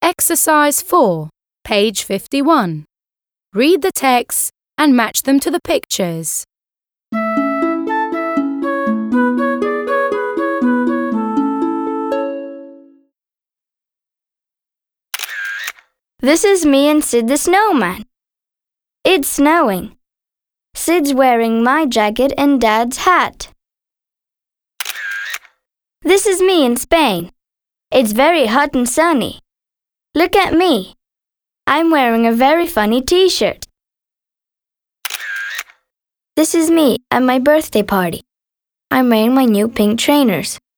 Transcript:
Exercise 4, page 51. Read the texts and match them to the pictures. This is me and Sid the snowman. It's snowing. Sid's wearing my jacket and Dad's hat. This is me in Spain. It's very hot and sunny. Look at me. I'm wearing a very funny t-shirt. This is me at my birthday party. I'm wearing my new pink trainers.